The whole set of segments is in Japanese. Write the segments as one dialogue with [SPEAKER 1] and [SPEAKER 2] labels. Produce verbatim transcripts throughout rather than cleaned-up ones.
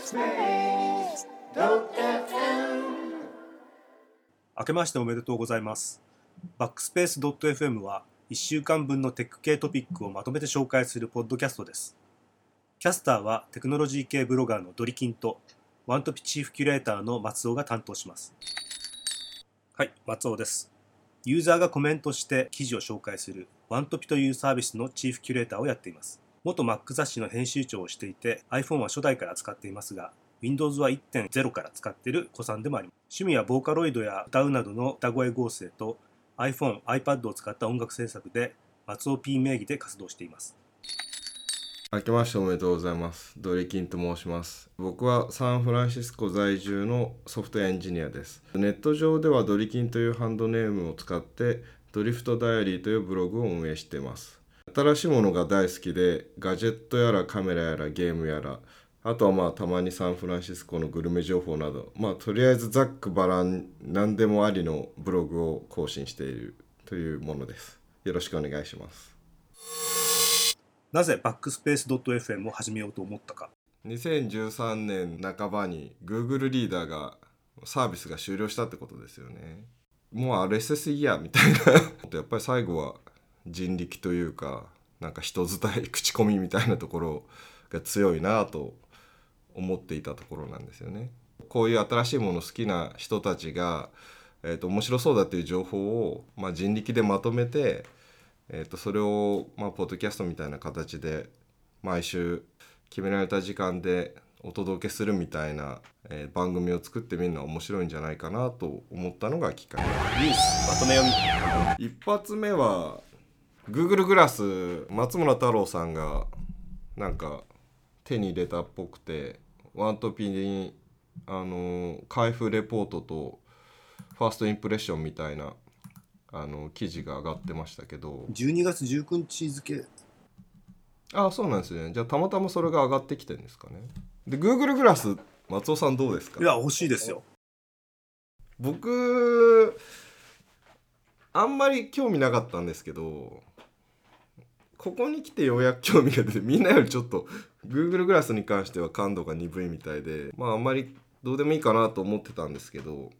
[SPEAKER 1] Backspace ドット エフエム。
[SPEAKER 2] 明けましておめでとうございます。バックスペース ドット エフエム はいっしゅうかんぶんのテック系トピックをまとめて紹介するポッドキャストです。キャスターはテクノロジー系ブロガーのドリキンとワントピチーフキュレーターの松尾が担当します。はい、松尾です。ユーザーがコメントして記事を紹介するワントピというサービスのチーフキュレーターをやっています。元 Mac 雑誌の編集長をしていて iPhone は初代から使っていますがWindows は いってんゼロ から使っている子さんでもあります。趣味はボーカロイドや歌うなどの歌声合成と iPhone、iPad を使った音楽制作で松尾 P 名義で活動しています。
[SPEAKER 3] 明けましておめでとうございます。ドリキンと申します。僕はサンフランシスコ在住のソフトウェアエンジニアです。ネット上ではドリキンというハンドネームを使ってドリフトダイアリーというブログを運営しています。新しいものが大好きでガジェットやらカメラやらゲームやら、あとはまあたまにサンフランシスコのグルメ情報など、まあとりあえずざっくばらん何でもありのブログを更新しているというものです。よろしくお願いします。
[SPEAKER 2] なぜバックスペース ドット エフエム を始めようと思ったか。に
[SPEAKER 3] せんじゅうさんねん半ばに Google リーダーがサービスが終了したってことですよね。もう アールエスエス いいやみたいなやっぱり最後は人力というかなんか人伝い口コミみたいなところが強いなと思っていたところなんですよね。こういう新しいもの好きな人たちが、えーと、面白そうだっていう情報を、まあ、人力でまとめて、えーと、それを、まあ、ポッドキャストみたいな形で毎週決められた時間でお届けするみたいな、えー、番組を作ってみるのは面白いんじゃないかなと思ったのがきっかけです。
[SPEAKER 2] ニュースまとめ読み。
[SPEAKER 3] 一発目は Google グラス松村太郎さんがなんか手に入れたっぽくてワントピにあの開封レポートとファーストインプレッションみたいなあの記事が上がってましたけど
[SPEAKER 2] じゅうにがつじゅうくにち付。
[SPEAKER 3] ああそうなんですね。じゃあたまたまそれが上がってきてるんですかね。で Google グラス松尾さんどうですか。
[SPEAKER 2] いや欲しいですよ。
[SPEAKER 3] 僕あんまり興味なかったんですけどここに来てようやく興味が出てみんなよりちょっと Google グラスに関しては感度が鈍いみたいでまああんまりどうでもいいかなと思ってたんですけど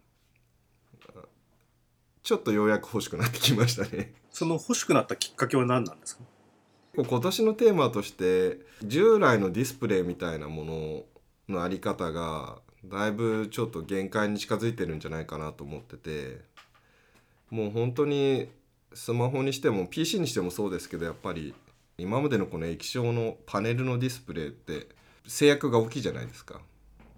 [SPEAKER 3] ちょっとようやく欲しくなってきましたね。
[SPEAKER 2] その欲しくなったきっかけは何なんですか。
[SPEAKER 3] 今年のテーマとして従来のディスプレイみたいなもののあり方がだいぶちょっと限界に近づいてるんじゃないかなと思っててもう本当にスマホにしても ピーシー にしてもそうですけどやっぱり今までのこの液晶のパネルのディスプレイって制約が大きいじゃないですか。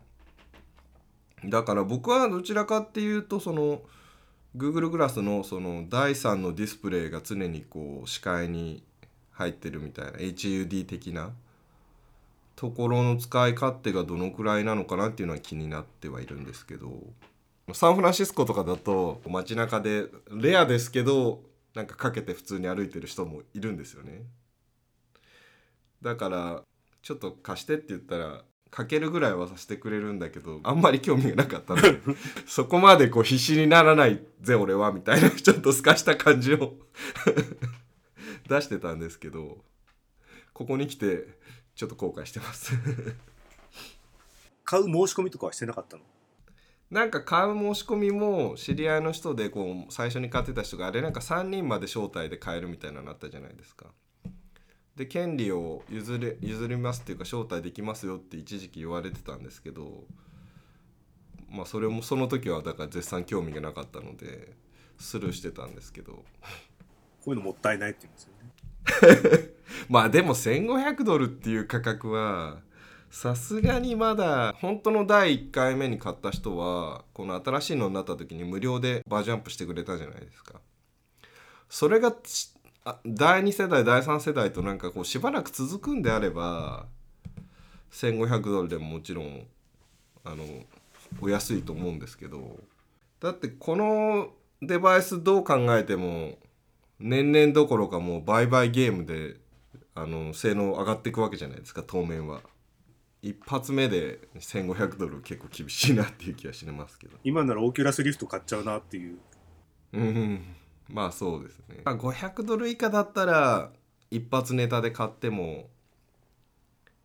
[SPEAKER 3] だから僕はどちらかっていうとその Google グラスのそのだいさんのディスプレイが常にこう視界に入ってるみたいな エイチユーディー 的なところの使い勝手がどのくらいなのかなっていうのは気になってはいるんですけどサンフランシスコとかだと街中でレアですけどなんかかけて普通に歩いてる人もいるんですよね。だからちょっと貸してって言ったらかけるぐらいはさせてくれるんだけどあんまり興味がなかったのでそこまでこう必死にならないぜ俺はみたいなちょっとすかした感じを出してたんですけどここに来てちょっと後悔してます
[SPEAKER 2] 買う申し込みとかはしてなかったの。
[SPEAKER 3] なんか買う申し込みも知り合いの人でこう最初に買ってた人があれなんかさんにんまで招待で買えるみたいなのあったじゃないですか。で権利を譲れ譲りますっていうか招待できますよって一時期言われてたんですけどまあそれもその時はだから絶賛興味がなかったのでスルーしてたんですけどこ
[SPEAKER 2] ういうのもったいないって言うんですよね
[SPEAKER 3] まあでもせんごひゃくドルっていう価格はさすがにまだ本当のだいいっかいめに買った人はこの新しいのになった時に無料でバージョンアップしてくれたじゃないですか。それがだいに世代だいさん世代となんかこうしばらく続くんであればせんごひゃくドルでももちろんあのお安いと思うんですけどだってこのデバイスどう考えても年々どころかもう売買ゲームであの性能上がっていくわけじゃないですか当面は。一発目でせんごひゃくドル結構厳しいなっていう気がしますけど
[SPEAKER 2] 今ならオーキュラスリフト買っちゃうなっていう。
[SPEAKER 3] うんまあそうですね。ごひゃくドル以下だったら一発ネタで買っても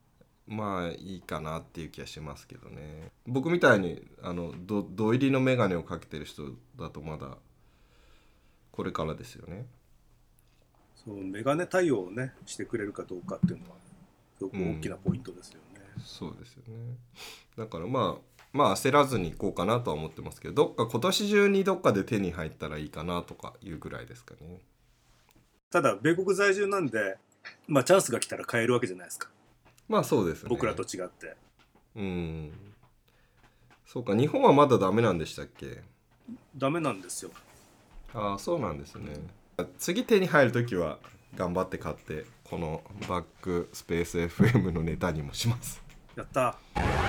[SPEAKER 3] まあいいかなっていう気がしますけどね。僕みたいにあのど土入りのメガネをかけてる人だとまだこれからですよね。
[SPEAKER 2] そうメガネ対応をねしてくれるかどうかっていうのはすごく大きなポイントですよね、
[SPEAKER 3] うん、そうですよね。だからまあまあ焦らずにいこうかなとは思ってますけど、どっか今年中にどっかで手に入ったらいいかなとかいうぐらいですかね。
[SPEAKER 2] ただ米国在住なんで、まあ、チャンスが来たら買えるわけじゃないですか。
[SPEAKER 3] まあそうですね。
[SPEAKER 2] 僕らと違って。
[SPEAKER 3] うん。そうか、日本はまだダメなんでしたっけ？
[SPEAKER 2] ダメなんですよ。
[SPEAKER 3] ああ、そうなんですね。次手に入るときは頑張って買ってこのバックスペース エフエム のネタにもします。
[SPEAKER 2] やった。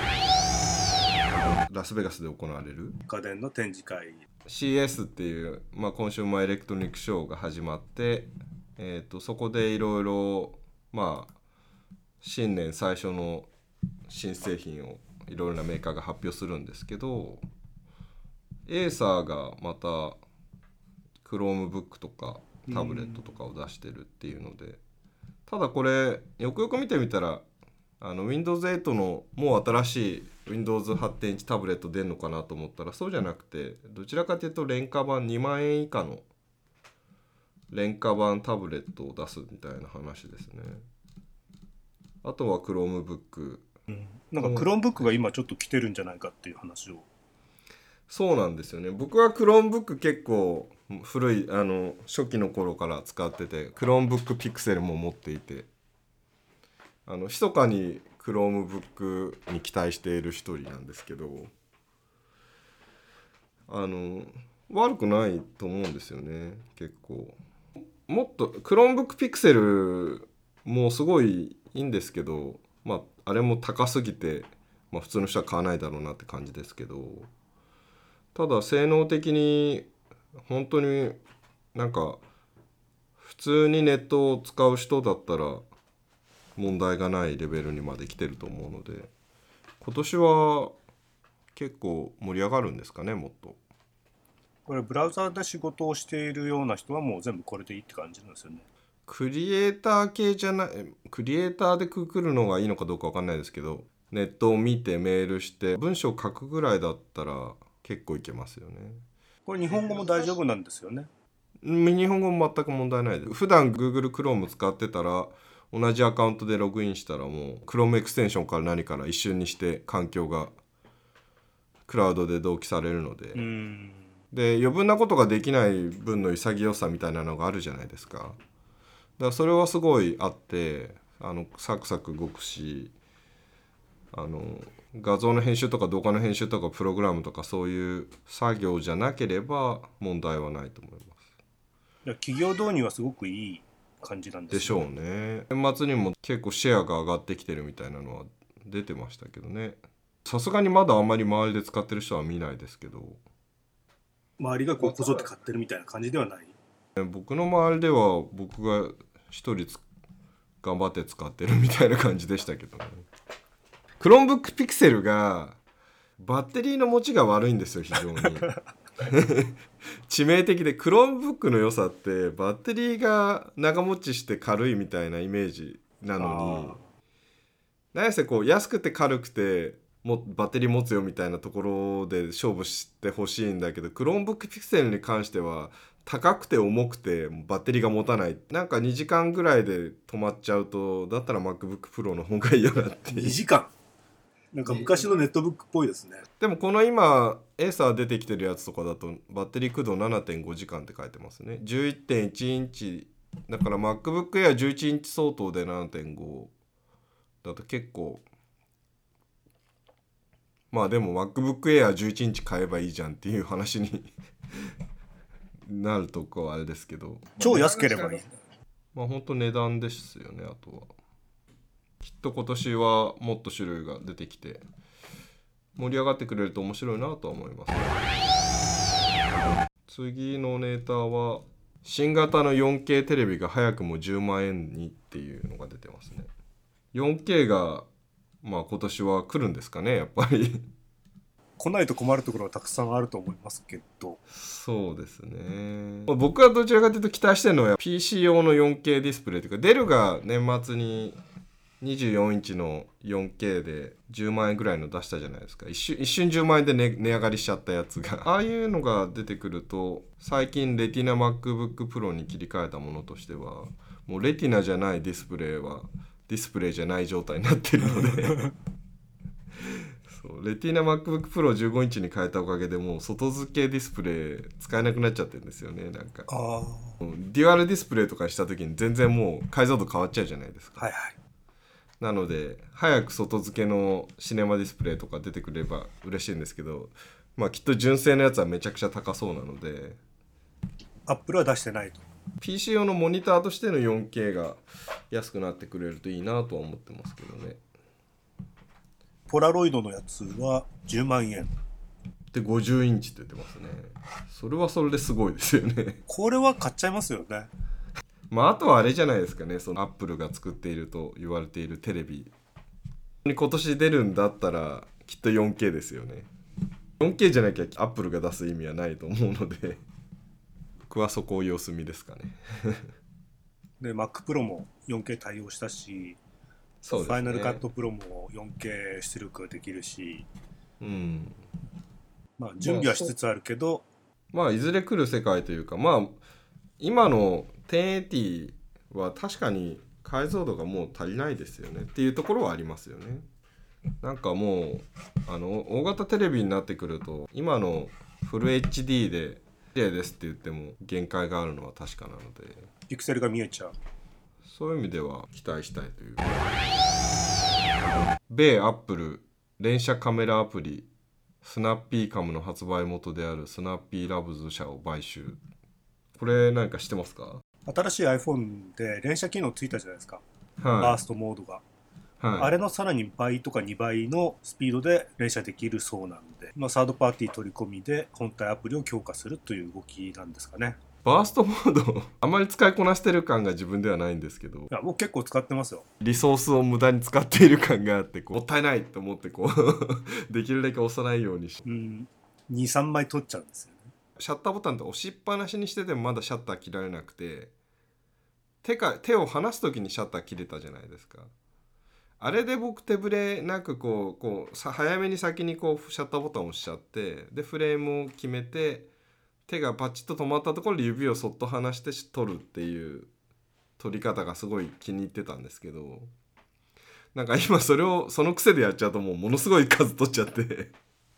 [SPEAKER 3] ラスベガスで行われる
[SPEAKER 2] 家電の展示会
[SPEAKER 3] シーエス っていう、まあ、コンシューマーエレクトロニックショーが始まって、えーと、そこでいろいろまあ新年最初の新製品をいろいろなメーカーが発表するんですけど、エーサーがまたChromebook とかタブレットとかを出してるっていうので、ただこれよくよく見てみたらあの ウィンドウズエイト のもう新しい ウィンドウズはちてんいち タブレット出るのかなと思ったらそうじゃなくて、どちらかというと廉価版にまんえん以下の廉価版タブレットを出すみたいな話ですね。あとは Chromebook、
[SPEAKER 2] うん、なんか Chromebook が今ちょっと来てるんじゃないかっていう話を。
[SPEAKER 3] そうなんですよね。僕は Chromebook 結構古いあの初期の頃から使ってて Chromebook Pixel も持っていて、あの密かに Chromebook に期待している一人なんですけど、あの悪くないと思うんですよね。結構もっと Chromebook Pixel もすごいいいんですけど、まああれも高すぎて、まあ、普通の人は買わないだろうなって感じですけど、ただ性能的に本当になんか普通にネットを使う人だったら問題がないレベルにまで来てると思うので、今年は結構盛り上がるんですかね。もっと
[SPEAKER 2] これブラウザーで仕事をしているような人はもう全部これでいいって感じなんですよね。
[SPEAKER 3] クリエイター系じゃない、クリエイターでくくるのがいいのかどうか分かんないですけど、ネットを見てメールして文章を書くぐらいだったら結構いけますよね。
[SPEAKER 2] これ日本語も大丈夫なんですよね。
[SPEAKER 3] 日本語も全く問題ないです。普段 Google Chrome 使ってたら同じアカウントでログインしたらもう Chrome エクステンションから何から一瞬にして環境がクラウドで同期されるので、
[SPEAKER 2] うん、
[SPEAKER 3] で余分なことができない分の潔さみたいなのがあるじゃないですか。だからそれはすごいあって、あのサクサク動くし、あの画像の編集とか動画の編集とかプログラムとかそういう作業じゃなければ問題はないと思います。
[SPEAKER 2] 企業導入はすごくいい感じなんですよね。
[SPEAKER 3] でしょうね。年末にも結構シェアが上がってきてるみたいなのは出てましたけどね。さすがにまだあんまり周りで使ってる人は見ないですけど、
[SPEAKER 2] 周りがこうこぞって買ってるみたいな感じではない。
[SPEAKER 3] 僕の周りでは僕が一人頑張って使ってるみたいな感じでしたけどね。Chromebook Pixel がバッテリーの持ちが悪いんですよ、非常に。致命的で、Chromebook の良さってバッテリーが長持ちして軽いみたいなイメージなのに、何せこう安くて軽くてもバッテリー持つよみたいなところで勝負してほしいんだけど、 Chromebook Pixel に関しては高くて重くてバッテリーが持たない、なんかにじかんぐらいで止まっちゃうと、だったら MacBook Pro の方がいいよなっていう。
[SPEAKER 2] にじかんなんか昔のネットブックっぽいですね。
[SPEAKER 3] でもこの今エーサー出てきてるやつとかだとバッテリー駆動 ななてんごじかんって書いてますね。 じゅういってんいち インチだから MacBook Air じゅういちインチ相当で ななてんご だと結構、まあでも MacBook Air じゅういちインチ買えばいいじゃんっていう話になるとこはあれですけど、
[SPEAKER 2] 超安ければいい。
[SPEAKER 3] まあ本当値段ですよね。あとはきっと今年はもっと種類が出てきて盛り上がってくれると面白いなとは思います。次のネタは新型の よんケー テレビが早くもじゅうまんえんにっていうのが出てますね。 よんケー がまあ今年は来るんですかね、やっぱり。
[SPEAKER 2] 来ないと困るところはたくさんあると思いますけど。
[SPEAKER 3] そうですね。僕はどちらかというと期待してるのは ピーシー 用の よんケー ディスプレイというか、デルが年末ににじゅうよんインチの よんケー でじゅうまんえんぐらいの出したじゃないですか。一瞬、一瞬じゅうまんえんで、ね、値上がりしちゃったやつがああいうのが出てくると、最近レティナ MacBook Pro に切り替えたものとしては、もうレティナじゃないディスプレイはディスプレイじゃない状態になってるのでそうレティナ MacBook Pro じゅうごインチに変えたおかげでもう外付けディスプレイ使えなくなっちゃってるんですよね。なんか
[SPEAKER 2] あ
[SPEAKER 3] デュアルディスプレイとかした時に全然もう解像度変わっちゃうじゃないですか。
[SPEAKER 2] はいはい。
[SPEAKER 3] なので早く外付けのシネマディスプレイとか出てくれば嬉しいんですけど、まあきっと純正のやつはめちゃくちゃ高そうなので、
[SPEAKER 2] アップルは出してないと。
[SPEAKER 3] ピーシー 用のモニターとしての よんケー が安くなってくれるといいなとは思ってますけどね。
[SPEAKER 2] ポラロイドのやつはじゅうまんえん
[SPEAKER 3] でごじゅうインチって言ってますね。それはそれですごいですよね
[SPEAKER 2] これは買っちゃいますよね。
[SPEAKER 3] まああとはあれじゃないですかね、そのアップルが作っていると言われているテレビに今年出るんだったらきっと よんケー ですよね。 よんケー じゃなきゃアップルが出す意味はないと思うので僕はそこを様子見ですかね
[SPEAKER 2] で Mac Pro も よんケー 対応したし、
[SPEAKER 3] そうですね、
[SPEAKER 2] ファイナルカットプロも よんケー 出力できるし、
[SPEAKER 3] うん
[SPEAKER 2] まあ準備はしつつあるけど、
[SPEAKER 3] まあいずれ来る世界というか、まあ今の テンエイティー は確かに解像度がもう足りないですよねっていうところはありますよね。なんかもうあの大型テレビになってくると今のフル エイチディー で綺麗ですって言っても限界があるのは確かなので、
[SPEAKER 2] ピクセルが見えちゃう。
[SPEAKER 3] そういう意味では期待したいというか、米アップル連写カメラアプリスナッピーカムの発売元であるスナッピーラブズ社を買収。これ何か知ってますか？
[SPEAKER 2] 新しい iPhone で連写機能ついたじゃないですか、
[SPEAKER 3] はい、
[SPEAKER 2] バーストモードが、
[SPEAKER 3] はい、
[SPEAKER 2] あれのさらに倍とかにばいのスピードで連写できるそうなんで、まあ、サードパーティー取り込みで本体アプリを強化するという動きなんですかね。
[SPEAKER 3] バーストモードあまり使いこなしてる感が自分ではないんですけど、
[SPEAKER 2] いや僕結構使ってますよ。
[SPEAKER 3] リソースを無駄に使っている感があってこうもったいないと思ってこうできるだけ押さないようにし、
[SPEAKER 2] うん、にさんまい取っちゃうんですよね。
[SPEAKER 3] シャッターボタンって押しっぱなしにしててもまだシャッター切られなくて、手か手を離す時にシャッター切れたじゃないですか。あれで僕手ぶれなくこうこうさ早めに先にこうシャッターボタンを押しちゃって、でフレームを決めて手がパチッと止まったところで指をそっと離して撮るっていう撮り方がすごい気に入ってたんですけど、なんか今それをその癖でやっちゃうともうものすごい数撮っちゃって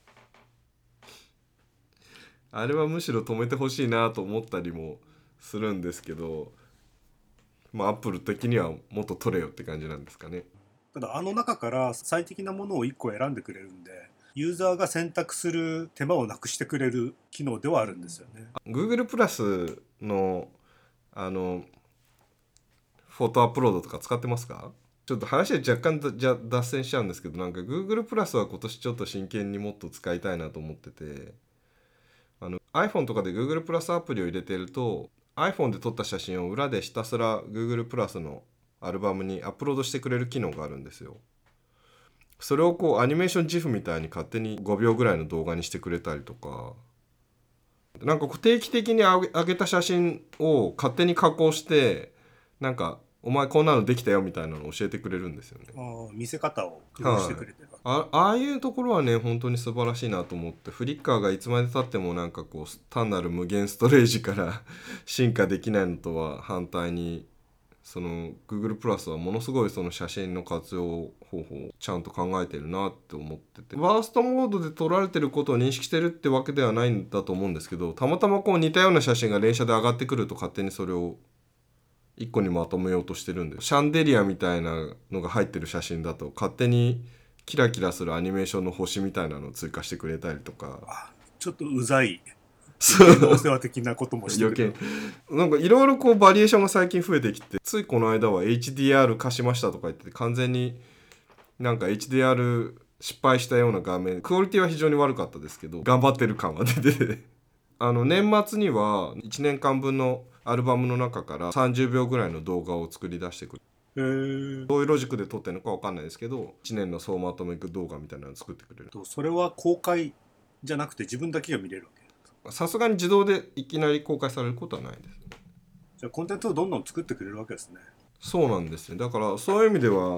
[SPEAKER 3] あれはむしろ止めてほしいなと思ったりもするんですけど、まあアップル的にはもっと撮れよって感じなんですかね。
[SPEAKER 2] ただあの中から最適なものをいっこ選んでくれるんで、ユーザーが選択する手間をなくしてくれる機能ではあるんですよね。
[SPEAKER 3] Google プラスのあのフォトアップロードとか使ってますか？ちょっと話で若干じゃ脱線しちゃうんですけど、なんか Google プラスは今年ちょっと真剣にもっと使いたいなと思ってて、あの iPhone とかで Google プラスアプリを入れてると iPhone で撮った写真を裏でひたすら Google プラスのアルバムにアップロードしてくれる機能があるんですよ。それをこうアニメーション ジフ みたいに勝手にごびょうぐらいの動画にしてくれたりとか、なんか定期的に上げ、上げた写真を勝手に加工してなんかお前こんなのできたよみたいなのを教えてくれるんですよね。
[SPEAKER 2] あ見せ方を工夫してくれてる、
[SPEAKER 3] はい、あ, ああいうところはね本当に素晴らしいなと思って、フリッカーがいつまで経ってもなんかこう単なる無限ストレージから進化できないのとは反対に、その Google プラスはものすごいその写真の活用方法をちゃんと考えてるなって思ってて、バーストモードで撮られてることを認識してるってわけではないんだと思うんですけど、たまたまこう似たような写真が連写で上がってくると勝手にそれを一個にまとめようとしてるんで、シャンデリアみたいなのが入ってる写真だと勝手にキラキラするアニメーションの星みたいなのを追加してくれたりとか、
[SPEAKER 2] あちょっとうざい
[SPEAKER 3] お
[SPEAKER 2] 世話的なこともしてくれる。
[SPEAKER 3] なんかいろいろこうバリエーションが最近増えてきて、ついこの間は エイチディーアール 化しましたとか言って完全になんか エイチディーアール 失敗したような画面、クオリティは非常に悪かったですけど頑張ってる感は出ててあの年末にはいちねんかんぶんのアルバムの中からさんじゅうびょうぐらいの動画を作り出してくる。
[SPEAKER 2] へー
[SPEAKER 3] どういうロジックで撮ってるのか分かんないですけど、いちねんの総まとめ動画みたいなのを作ってくれる。
[SPEAKER 2] それは公開じゃなくて自分だけが見れるわけ。
[SPEAKER 3] さすがに自動でいきなり公開されることはないです。
[SPEAKER 2] じゃあコンテンツをどんどん作ってくれるわけですね。
[SPEAKER 3] そうなんですね。だからそういう意味では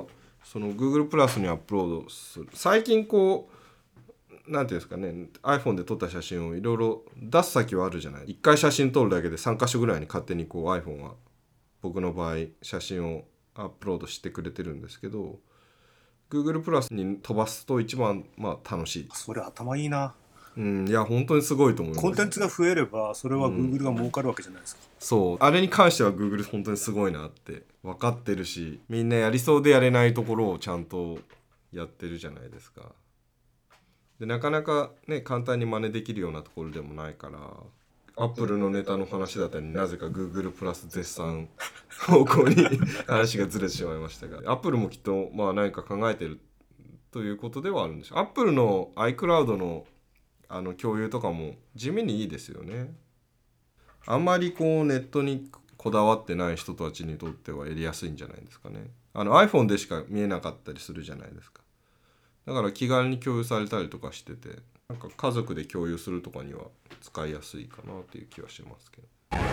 [SPEAKER 3] その Google プラスにアップロードする。最近こうなんていうんですかね、 iPhone で撮った写真をいろいろ出す先はあるじゃない。いっかい写真撮るだけでさんかしょぐらいに勝手にこう iPhone は僕の場合写真をアップロードしてくれてるんですけど、 Google プラスに飛ばすと一番まあ楽しい。
[SPEAKER 2] それ頭いいな。
[SPEAKER 3] うん、いや本当にすごいと思います。
[SPEAKER 2] コンテンツが増えればそれは Google が儲かるわけじゃないですか、うん、
[SPEAKER 3] そう、あれに関しては Google 本当にすごいなって分かってるし、みんなやりそうでやれないところをちゃんとやってるじゃないですか。でなかなかね簡単に真似できるようなところでもないから、アップルのネタの話だったりなぜか Google プラス絶賛方向に話がずれてしまいましたが、アップルもきっとまあ何か考えてるということではあるんでしょう。アップルの iCloud のあの共有とかも地味にいいですよね。あんまりこうネットにこだわってない人たちにとってはやりやすいんじゃないですかね。あの iPhone でしか見えなかったりするじゃないですか。だから気軽に共有されたりとかしてて、なんか家族で共有するとかには使いやすいかなという気はしますけど。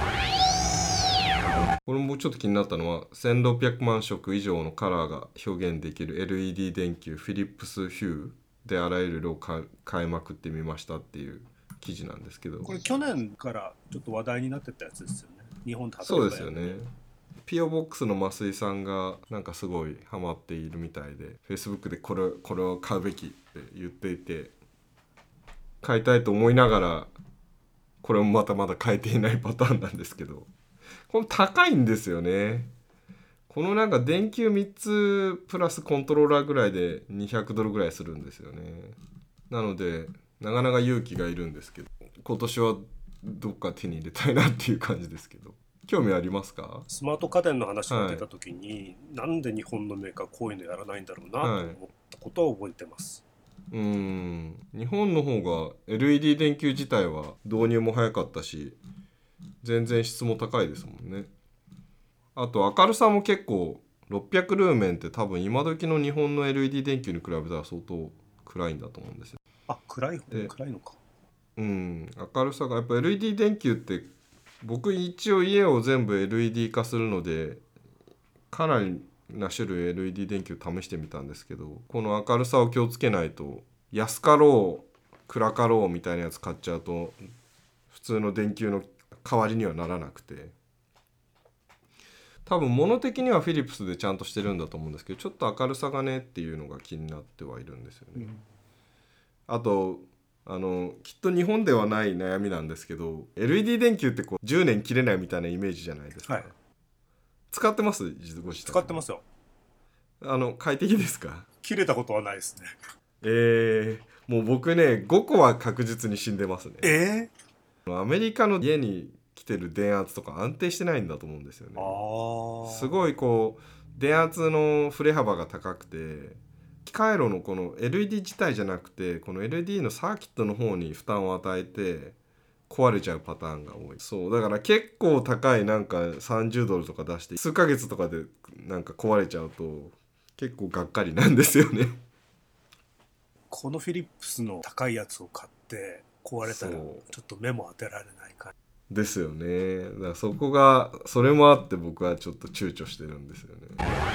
[SPEAKER 3] これもちょっと気になったのは、せんろっぴゃくまんしょく以上のカラーが表現できる エルイーディー 電球フィリップスヒューであらゆる色を変えまくってみましたっていう記事なんですけど、
[SPEAKER 2] これ去年からちょっと話題になってたやつですよね。日本で発売
[SPEAKER 3] そうですよね。ピオボックスの増井さんがなんかすごいハマっているみたいで、 Facebook でこれ、これを買うべきって言っていて、買いたいと思いながらこれもまたまだ買えていないパターンなんですけど、これ高いんですよね。このなんか電球みっつプラスコントローラーぐらいでにひゃくドルぐらいするんですよね。なのでなかなか勇気がいるんですけど、今年はどっか手に入れたいなっていう感じですけど。興味ありますか？
[SPEAKER 2] スマート家電の話が出た時に、はい、なんで日本のメーカーこういうのやらないんだろうなと思ったことは覚えてます、
[SPEAKER 3] はい、うーん日本の方が エルイーディー 電球自体は導入も早かったし、全然質も高いですもんね。あと明るさも結構ろっぴゃくルーメンって多分今時の日本の エルイーディー 電球に比べたら相当暗いんだと思うんですよ。
[SPEAKER 2] あ、暗い方暗いのか。
[SPEAKER 3] うん明るさがやっぱ エルイーディー 電球って、僕一応家を全部 エルイーディー 化するのでかなりな種類 エルイーディー 電球試してみたんですけど、この明るさを気をつけないと安かろう暗かろうみたいなやつ買っちゃうと普通の電球の代わりにはならなくて、多分物的にはフィリップスでちゃんとしてるんだと思うんですけど、ちょっと明るさがねっていうのが気になってはいるんですよね、うん、あとあのきっと日本ではない悩みなんですけど、 エルイーディー 電球ってこうじゅうねん切れないみたいなイメージじゃないですか、はい、使ってます？ご自宅
[SPEAKER 2] 使ってますよ。
[SPEAKER 3] あの快適ですか？
[SPEAKER 2] 切れたことはないですね。
[SPEAKER 3] えー、もう僕ねごこは確実に死んでますね。
[SPEAKER 2] え
[SPEAKER 3] ー、アメリカの家に来てる電圧とか安定してないんだと思うんですよね。
[SPEAKER 2] あ
[SPEAKER 3] すごいこう電圧の振れ幅が高くて、機回路のこの エルイーディー 自体じゃなくてこの エルイーディー のサーキットの方に負担を与えて壊れちゃうパターンが多い。そうだから結構高いなんかさんじゅうドルとか出して数ヶ月とかでなんか壊れちゃうと結構がっかりなんですよね。
[SPEAKER 2] このフィリップスの高いやつを買って壊れたらちょっと目も当てられない感
[SPEAKER 3] じですよね。だからそこがそれもあって僕はちょっと躊躇してるんですよね。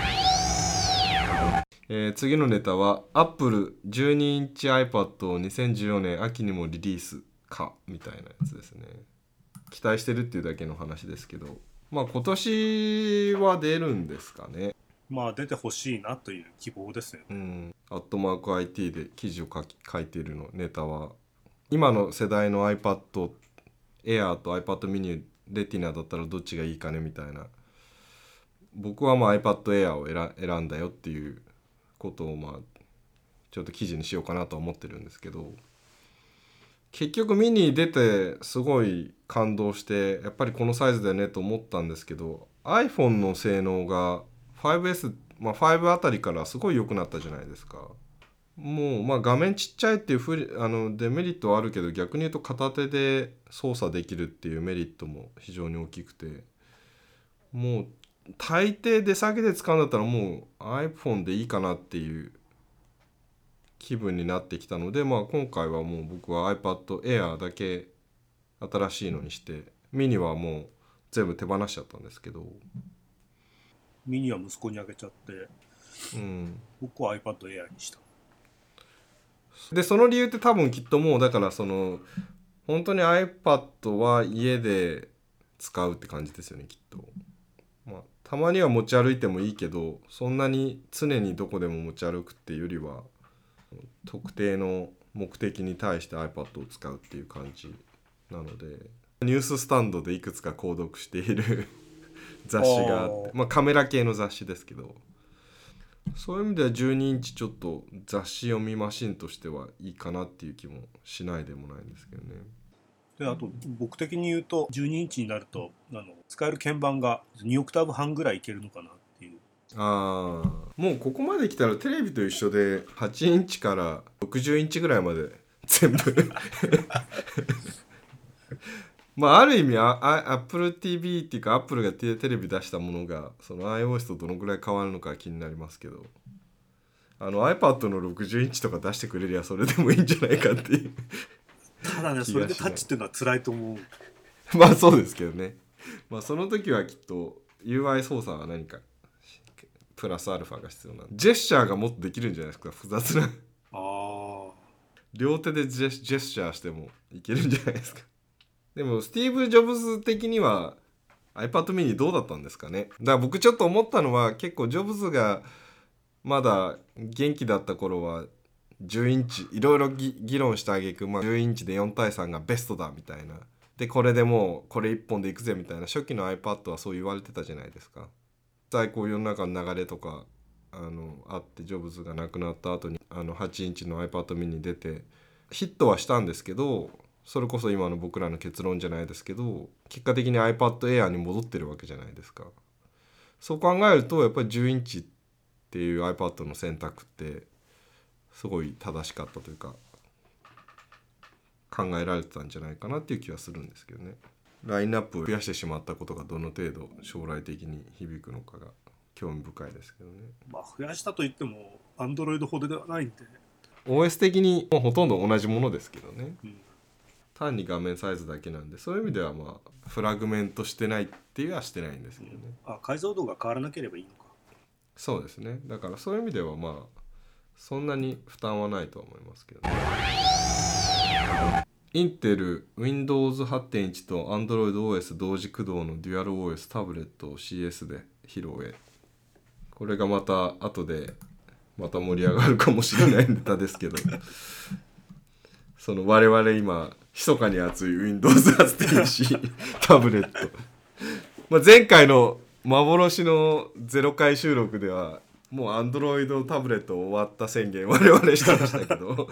[SPEAKER 3] えー、次のネタは Apple じゅうにインチ iPad をにせんじゅうよねん秋にもリリースかみたいなやつですね。期待してるっていうだけの話ですけど、まあ今年は出るんですかね。
[SPEAKER 2] まあ出てほしいなという希望ですよね。
[SPEAKER 3] うん、アットマーク アイティー で記事を書き書いているのネタは、今の世代の iPad Air と iPad mini レティナだったらどっちがいいかねみたいな、僕はまあ iPad Air を選選んだよっていうことをまあちょっと記事にしようかなと思ってるんですけど、結局ミニ出てすごい感動してやっぱりこのサイズだよねと思ったんですけど、 iPhone の性能が ファイブエス、まあ、ファイブあたりからすごい良くなったじゃないですか。もうまあ画面ちっちゃいっていうふりあのデメリットはあるけど、逆に言うと片手で操作できるっていうメリットも非常に大きくて、もう大抵出先で使うんだったらもう iPhone でいいかなっていう気分になってきたので、まあ、今回はもう僕は iPad Air だけ新しいのにして、ミニはもう全部手放しちゃったんですけど、
[SPEAKER 2] ミニは息子にあげちゃって
[SPEAKER 3] うん、
[SPEAKER 2] 僕は iPad Air にした。
[SPEAKER 3] でその理由って多分きっともうだからその本当に iPad は家で使うって感じですよねきっと。まあ、たまには持ち歩いてもいいけどそんなに常にどこでも持ち歩くっていうよりは特定の目的に対して iPad を使うっていう感じなので、ニューススタンドでいくつか購読している雑誌があって、まあカメラ系の雑誌ですけど、そういう意味ではじゅうにインチちょっと雑誌読みマシンとしてはいいかなっていう気もしないでもないんですけどね。
[SPEAKER 2] であと僕的に言うとじゅうにインチになるとあの使える鍵盤がにオクターブ半ぐらいいけるのかなっていう。
[SPEAKER 3] ああ、もうここまで来たらテレビと一緒ではちインチからろくじゅうインチぐらいまで全部まあある意味ああ Apple ティーブイ っていうか Apple がテレビ出したものがその iOS とどのぐらい変わるのか気になりますけど、あの iPad のろくじゅうインチとか出してくれりゃそれでもいいんじゃないかっていう
[SPEAKER 2] ただねそれでタッチっていうのは辛いと思う。
[SPEAKER 3] まあそうですけどね。まあその時はきっと ユーアイ 操作は何かプラスアルファが必要なジェスチャーがもっとできるんじゃないですか、複雑な
[SPEAKER 2] あ
[SPEAKER 3] 両手でジェスチャーしてもいけるんじゃないですか。でもスティーブ・ジョブズ的には iPad mini どうだったんですかね。だから僕ちょっと思ったのは結構ジョブズがまだ元気だった頃はじゅうインチいろいろ議論した挙句、まあ、じゅうインチでよんたいさんがベストだみたいなでこれでもうこれいっぽんでいくぜみたいな初期の iPad はそう言われてたじゃないですか。最高世の中の流れとかあのあってジョブズが亡くなった後にあのはちインチの iPad mini 出てヒットはしたんですけど、それこそ今の僕らの結論じゃないですけど結果的に iPad Air に戻ってるわけじゃないですか。そう考えるとやっぱりじゅうインチっていう iPad の選択ってすごい正しかったというか考えられてたんじゃないかなっていう気はするんですけどね。ラインナップを増やしてしまったことがどの程度将来的に響くのかが興味深いですけどね。
[SPEAKER 2] まあ増やしたといっても Android ほどではないんで
[SPEAKER 3] オーエス 的にもうほとんど同じものですけどね、
[SPEAKER 2] うん、
[SPEAKER 3] 単に画面サイズだけなんでそういう意味ではまあフラグメントしてないっていうのはしてないんですけどね、
[SPEAKER 2] うん、あ解像度が変わらなければいいのか。
[SPEAKER 3] そうですね。だからそういう意味ではまあそんなに負担はないとは思いますけどね。インテル ウィンドウズはちてんいち と AndroidOS 同時駆動の DualOS タブレットを シーエス で披露へ。これがまた後でまた盛り上がるかもしれないネタですけどその我々今密かに熱い ウィンドウズはちてんいち タブレット、まあ、前回の幻のゼロ回収録ではもう Android タブレット終わった宣言我々してましたけど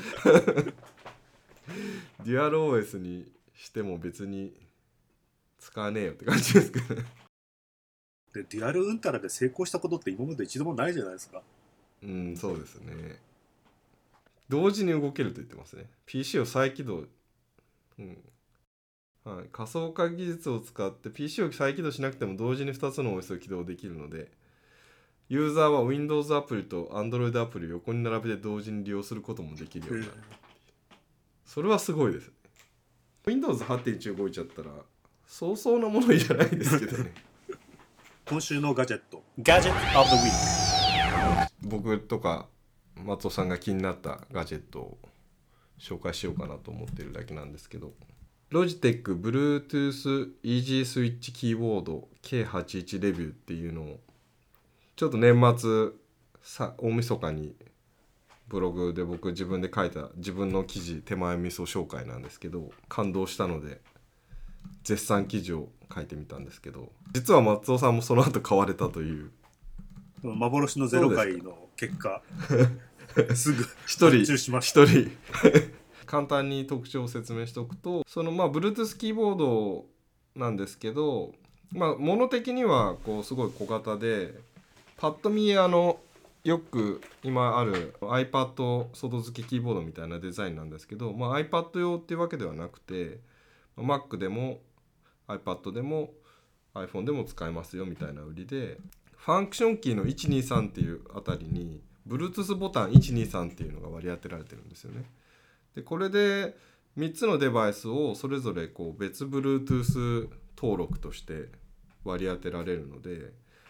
[SPEAKER 3] DualOS にしても別に使わねえよって感じですけどね。
[SPEAKER 2] でデュアルウンタラで成功したことって今まで一度もないじゃないですか。
[SPEAKER 3] うん、そうですね。同時に動けると言ってますね。 ピーシー を再起動、うんはい、仮想化技術を使って ピーシー を再起動しなくても同時にふたつの オーエス を起動できるのでユーザーは Windows アプリと Android アプリを横に並べて同時に利用することもできるようになる。それはすごいですね。 Windows はちてんいち 動いちゃったらそうそうなものじゃないですけどね
[SPEAKER 2] 今週のガジェット Gadget of the Week、
[SPEAKER 3] 僕とか松尾さんが気になったガジェットを紹介しようかなと思ってるだけなんですけど、ロジテック Bluetooth Easy Switch キーボード ケーはちじゅういち レビューっていうのをちょっと年末さ大晦日にブログで僕自分で書いた自分の記事手前味噌紹介なんですけど感動したので絶賛記事を書いてみたんですけど、実は松尾さんもその後買われたという
[SPEAKER 2] 幻のゼロ回の結果すぐ
[SPEAKER 3] 一人
[SPEAKER 2] 発注しました。
[SPEAKER 3] 一人簡単に特徴を説明しておくと、そのまあ Bluetooth キーボードなんですけど、まあ物的にはこうすごい小型でパッと見あのよく今ある iPad 外付けキーボードみたいなデザインなんですけど、まあ、iPad 用っていうわけではなくて Mac でも iPad でも iPhone でも使えますよみたいな売りで、ファンクションキーのいちにさんっていうあたりに Bluetooth ボタンいちにさんっていうのが割り当てられてるんですよね。でこれでみっつのデバイスをそれぞれこう別 Bluetooth 登録として割り当てられるので、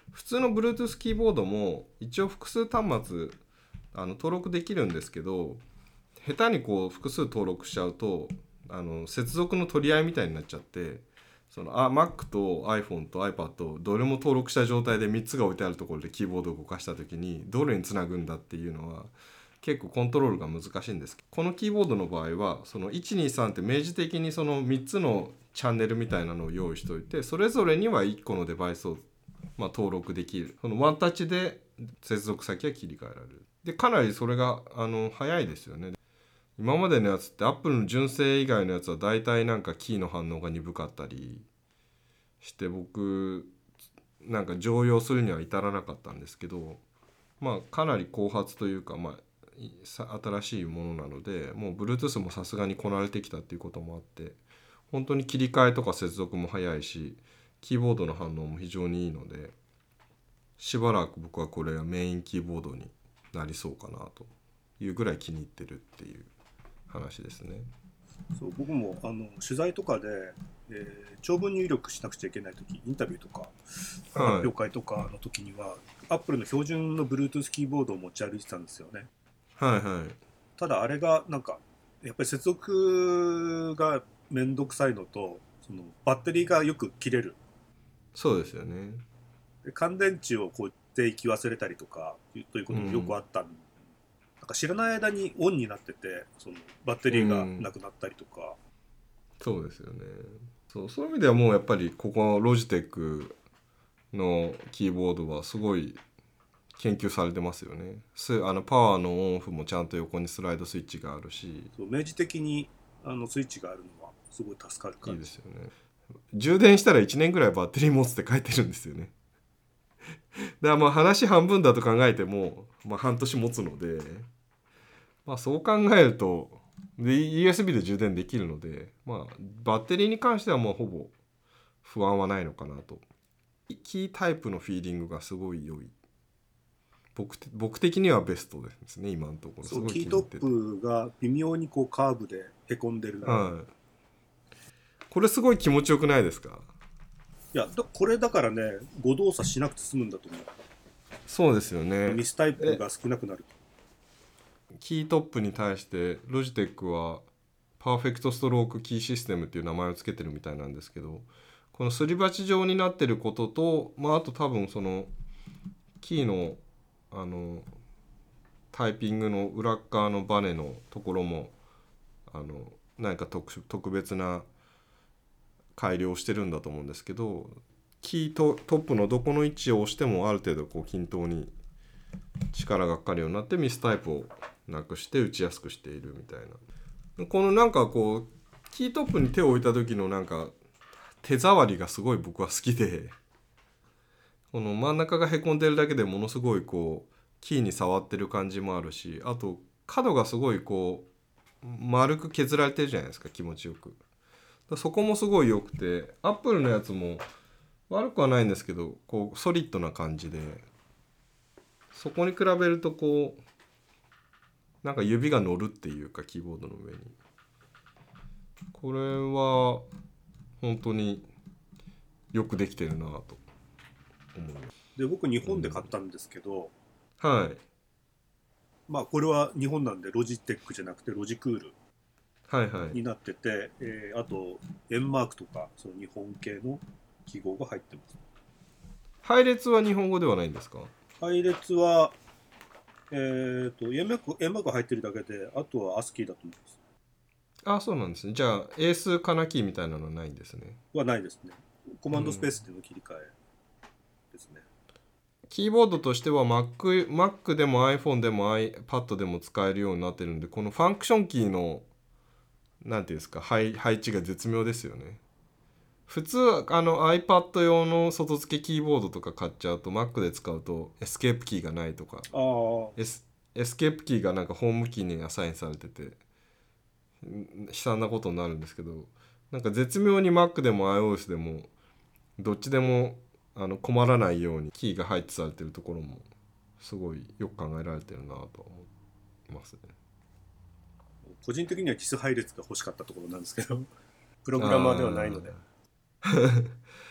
[SPEAKER 3] 普通の Bluetooth キーボードも一応複数端末あの登録できるんですけど、下手にこう複数登録しちゃうとあの接続の取り合いみたいになっちゃって、そのあ Mac と iPhone と iPad どれも登録した状態でみっつが置いてあるところでキーボードを動かした時にどれにつなぐんだっていうのは結構コントロールが難しいんです。このキーボードの場合はそのいちにさんって明示的にそのみっつのチャンネルみたいなのを用意しておいて、それぞれにはいっこのデバイスをまあ登録できる。そのワンタッチで接続先が切り替えられる。でかなりそれがあの早いですよね。今までのやつって Apple の純正以外のやつは大体なんかキーの反応が鈍かったりして僕なんか常用するには至らなかったんですけど、まあかなり後発というか、まあ新しいものなので、もう Bluetooth もさすがにこなれてきたっていうこともあって本当に切り替えとか接続も早いしキーボードの反応も非常にいいので、しばらく僕はこれはメインキーボードになりそうかなというぐらい気に入ってるっていう話ですね。
[SPEAKER 2] そう僕もあの取材とかで、えー、長文入力しなくちゃいけないとき、インタビューとか発表会とかの時には、はい、Apple の標準の Bluetooth キーボードを持ち歩いてたんですよね。
[SPEAKER 3] はいはい。
[SPEAKER 2] ただあれがなんかやっぱり接続がめんどくさいのと、そのバッテリーがよく切れる。
[SPEAKER 3] そうですよね。
[SPEAKER 2] で乾電池をこうで行き忘れたりとかということもよくあったんで、うん、なんか知らない間にオンになっててそのバッテリーがなくなったりとか、うん、
[SPEAKER 3] そうですよね。そう、そういう意味ではもうやっぱりここロジテックのキーボードはすごい研究されてますよね。あのパワーのオンオフもちゃんと横にスライドスイッチがあるし、
[SPEAKER 2] そう明示的にあのスイッチがあるのはすごい助かる感じ。
[SPEAKER 3] いいですよね。充電したらいちねんぐらいバッテリー持つって書いてるんですよね。だからまあ話半分だと考えても、まあ、半年持つので、まあ、そう考えるとで ユーエスビー で充電できるので、まあ、バッテリーに関してはもうほぼ不安はないのかなと。キータイプのフィーリングがすごい良い。 僕, 僕的にはベストですね今のところ。すごい
[SPEAKER 2] キートップが微妙にこうカーブでへこんでるな、
[SPEAKER 3] はい、これすごい気持ちよくないですか？
[SPEAKER 2] いやだこれだからね誤動作しなくて済むんだと思う。
[SPEAKER 3] そうですよね。
[SPEAKER 2] ミスタイプが少なくなる。
[SPEAKER 3] キートップに対してロジテックはパーフェクトストロークキーシステムっていう名前をつけてるみたいなんですけど、このすり鉢状になってることと、まあ、あと多分そのキーのあのタイピングの裏側のバネのところもあの何か 特, 特別な改良をしてるんだと思うんですけど、キーとトップのどこの位置を押してもある程度こう均等に力がかかるようになってミスタイプをなくして打ちやすくしているみたいな。このなんかこうキートップに手を置いた時のなんか手触りがすごい僕は好きで、この真ん中がへこんでるだけでものすごいこうキーに触ってる感じもあるし、あと角がすごいこう丸く削られてるじゃないですか、気持ちよく。そこもすごい良くて、アップルのやつも悪くはないんですけどこうソリッドな感じで、そこに比べるとこうなんか指が乗るっていうかキーボードの上に、これは本当によくできてるなと思います。
[SPEAKER 2] で僕日本で買ったんですけど、
[SPEAKER 3] うん、はい。
[SPEAKER 2] まあこれは日本なんでロジテックじゃなくてロジクールになってて、はいはい、えー、あと円マークとかその日本系の記号が入ってます。
[SPEAKER 3] 配列は日本語ではないんですか？
[SPEAKER 2] 配列はえーと円マーク、円マーク入ってるだけで、あとはアスキーだと思います。
[SPEAKER 3] あ、そうなんですね。じゃあ英数カナキーみたいなのはないんですね。
[SPEAKER 2] はないですね。コマンドスペースでの切り替えですね。
[SPEAKER 3] うん、キーボードとしては Mac, Mac でも iPhone でも iPad でも使えるようになってるんで、このファンクションキーのなんていうんですか、配, 配置が絶妙ですよね。普通あの iPad 用の外付けキーボードとか買っちゃうと Mac で使うとエスケープキーがないとか、
[SPEAKER 2] あ
[SPEAKER 3] エス、エスケープキーがなんかホームキーにアサインされてて悲惨なことになるんですけど、なんか絶妙に Mac でも iOS でもどっちでもあの困らないようにキーが配置されてるところもすごいよく考えられてるなと思いますね。
[SPEAKER 2] 個人的にはキス配列が欲しかったところなんですけどプログラマーではないので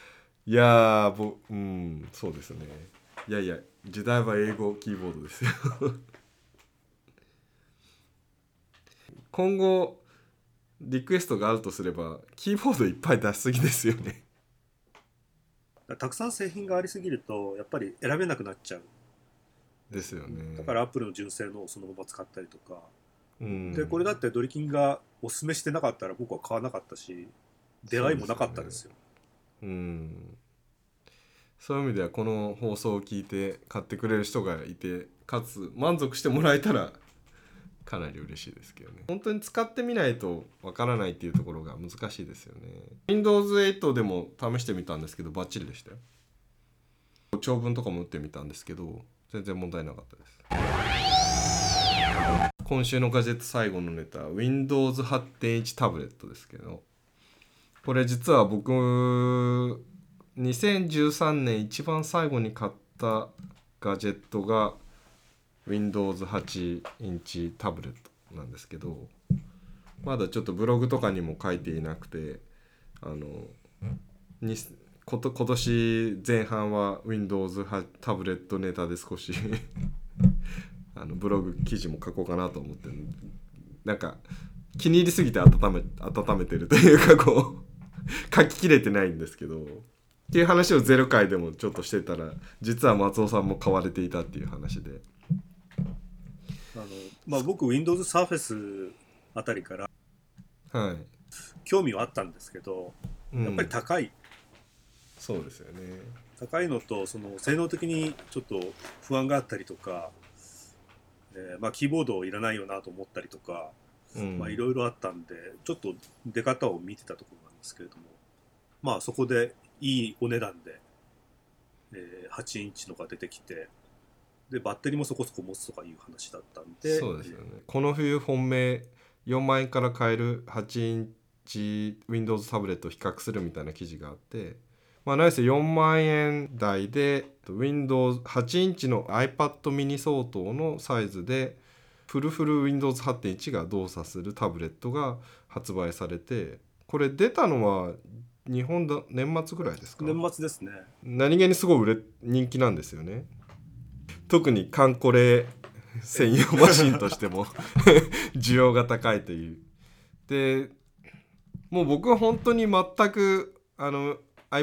[SPEAKER 3] いやーぼうんそうですね。いやいや時代は英語キーボードですよ今後リクエストがあるとすればキーボードいっぱい出しすぎですよね
[SPEAKER 2] たくさん製品がありすぎるとやっぱり選べなくなっちゃう。
[SPEAKER 3] ですよね。
[SPEAKER 2] だからアップルの純正のをそのまま使ったりとか、
[SPEAKER 3] うん、
[SPEAKER 2] でこれだってドリキンがおすすめしてなかったら僕は買わなかったし、出会いもなかったですよ。
[SPEAKER 3] うん、そういう意味ではこの放送を聞いて買ってくれる人がいてかつ満足してもらえたらかなり嬉しいですけどね。本当に使ってみないとわからないっていうところが難しいですよね。 ウィンドウズエイト でも試してみたんですけどバッチリでしたよ。長文とかも打ってみたんですけど全然問題なかったです。今週のガジェット最後のネタ ウィンドウズはちてんいち タブレットですけど、これ実は僕にせんじゅうさんねん一番最後に買ったガジェットが ウィンドウズはちインチ タブレットなんですけど、まだちょっとブログとかにも書いていなくて、あのにこと今年前半は Windows タブレットネタで少しあのブログ記事も書こうかなと思ってる、なんか気に入りすぎて温め温めてるというかこう書ききれてないんですけどっていう話をゼロ回でもちょっとしてたら実は松尾さんも買われていたっていう話で、
[SPEAKER 2] あの、まあ、僕 Windows Surface あたりから
[SPEAKER 3] はい、
[SPEAKER 2] 興味はあったんですけど、やっぱり高い、
[SPEAKER 3] うん、そうですよね。
[SPEAKER 2] 高いのとその性能的にちょっと不安があったりとか、えーまあ、キーボードいらないよなと思ったりとか、まあいろいろあったんでちょっと出方を見てたところなんですけれども、まあそこでいいお値段で、えーはちインチのが出てきて、でバッテリーもそこそこ持つとかいう話だったんで、
[SPEAKER 3] そうですよね。この冬本命よんまん円から買えるはちインチ Windows タブレットを比較するみたいな記事があって、まあ何せよんまん円台で Windows はちインチの iPad mini 相当のサイズでフルフル Windows はちてんいち が動作するタブレットが発売されて、これ出たのは日本だ年末ぐらいですか。
[SPEAKER 2] 年末ですね。
[SPEAKER 3] 何気にすごい売れ人気なんですよね。特にカンコレ専用マシンとしても需要が高いという。でもう僕は本当に全くあの